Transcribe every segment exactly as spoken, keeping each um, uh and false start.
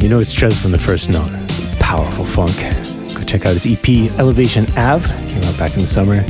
you know it's Trez from the first note. It's powerful funk. Go check out his E P, Elevation Ave. Came out back in the summer.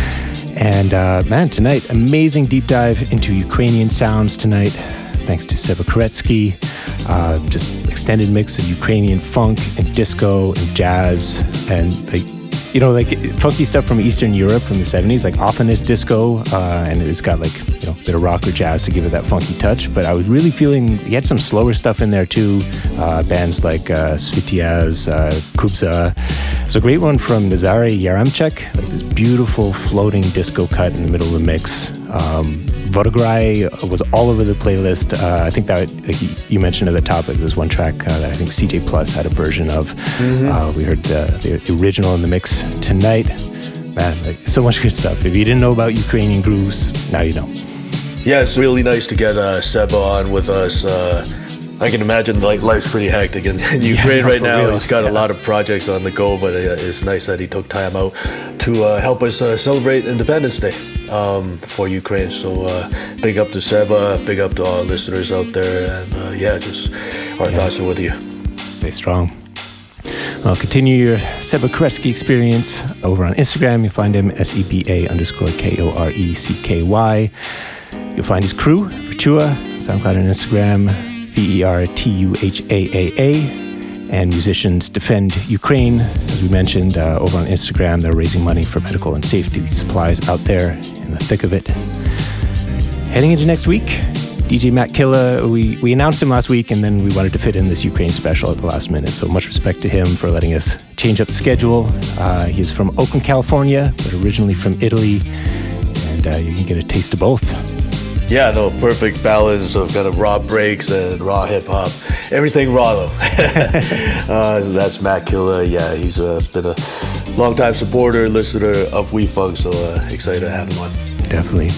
And uh, man, tonight, amazing deep dive into Ukrainian sounds tonight. Thanks to Seba Koretsky. Uh, just extended mix of Ukrainian funk and disco and jazz and like, you know, like funky stuff from Eastern Europe from the seventies, like often is disco, uh, and it's got like, you know, a bit of rock or jazz to give it that funky touch. But I was really feeling, he had some slower stuff in there too. Uh, bands like uh, Svitiaz, uh, Kubza. It's a great one from Nazare Yaramchek, like this beautiful floating disco cut in the middle of the mix. Um, Vodograi was all over the playlist. Uh, I think that, like you mentioned at the top, like there's one track uh, that I think C J Plus had a version of. Mm-hmm. Uh, we heard uh, the, the original in the mix tonight. Man, like so much good stuff. If you didn't know about Ukrainian grooves, now you know. Yeah, it's really nice to get uh, Seba on with us. Uh, I can imagine like life's pretty hectic in, in Ukraine yeah, right now. Real. He's got yeah. a lot of projects on the go, but uh, it's nice that he took time out to uh, help us uh, celebrate Independence Day um, for Ukraine. So uh, big up to Seba, big up to all our listeners out there, and uh, yeah, just our yeah. thoughts are with you. Stay strong. Well, continue your Seba Koretsky experience over on Instagram. You'll find him S E B A underscore K O R E C K Y. You'll find his crew, Vertua, SoundCloud and Instagram, V E R T U H A A A, and musicians Defend Ukraine. As we mentioned, uh, over on Instagram, they're raising money for medical and safety supplies out there in the thick of it. Heading into next week, D J Matt Killa, we, we announced him last week, and then we wanted to fit in this Ukraine special at the last minute, so much respect to him for letting us change up the schedule. Uh, he's from Oakland, California, but originally from Italy, and uh, you can get a taste of both. Yeah, no, perfect balance of kind of raw breaks and raw hip hop. Everything raw though. uh, so that's Matt Killa. Yeah, he's uh, been a long-time supporter, listener of We Funk, so uh, excited to have him on. Definitely.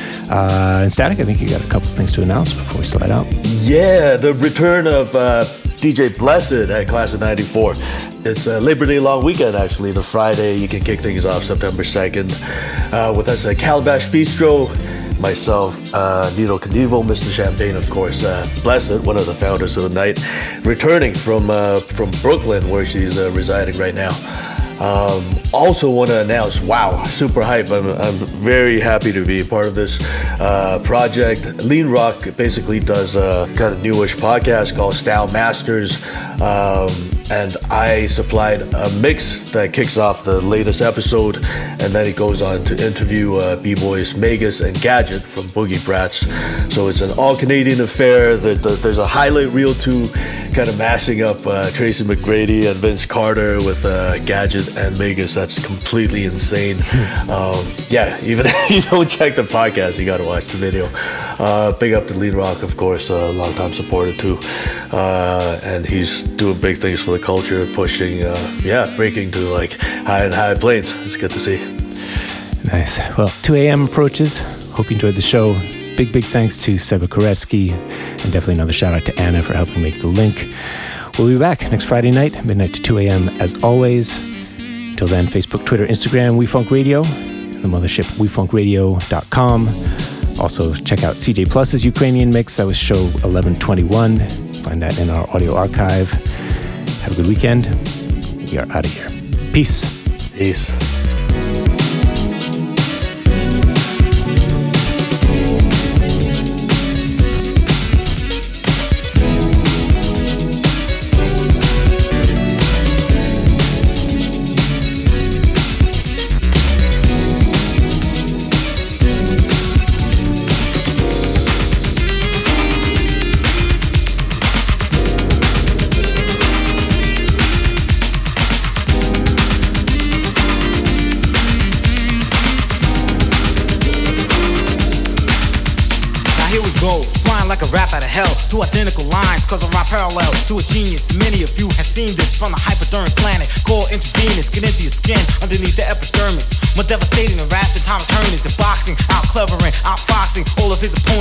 Uh, and Static, I think you got a couple things to announce before we slide out. Yeah, the return of uh, D J Blessed at Class of ninety-four. It's a Labor Day long weekend, actually. The Friday, you can kick things off September second uh, with us at Calabash Bistro. Myself, uh, Nino Canivo, Mister Champagne, of course, uh, Blessed, one of the founders of the night, returning from uh, from Brooklyn, where she's uh, residing right now. Um, also want to announce, wow, super hype. I'm, I'm very happy to be a part of this uh, project. Lean Rock basically does a kind of newish podcast called Style Masters. Um, and I supplied a mix that kicks off the latest episode, and then it goes on to interview uh, B-Boys Magus and Gadget from Boogie Brats. So it's an all-Canadian affair. The, the, there's a highlight reel too, kind of mashing up uh, Tracy McGrady and Vince Carter with uh, Gadget and Magus. That's completely insane. um, yeah, even if you don't check the podcast, you got to watch the video. Uh, big up to Lean Rock, of course, a long-time supporter too. Uh, and he's doing big things for the culture, pushing, uh, yeah, breaking to like high and high planes. It's good to see. Nice. Well, two a.m. approaches. Hope you enjoyed the show. Big, big thanks to Seba Koretsky, and definitely another shout out to Anna for helping make the link. We'll be back next Friday night, midnight to two a.m. as always. Till then, Facebook, Twitter, Instagram, We Funk Radio, and the mothership we funk radio dot com. Also, check out C J Plus's Ukrainian mix. That was show eleven twenty-one. Find that in our audio archive. Have a good weekend. We are out of here. Peace. Peace. Two identical lines, cause I rhyme parallel to a genius. Many of you have seen this from the hypodermic planet called intravenous. Get into your skin underneath the epidermis. More devastating than rap than Thomas Hearns in boxing, out clevering, out foxing all of his opponents.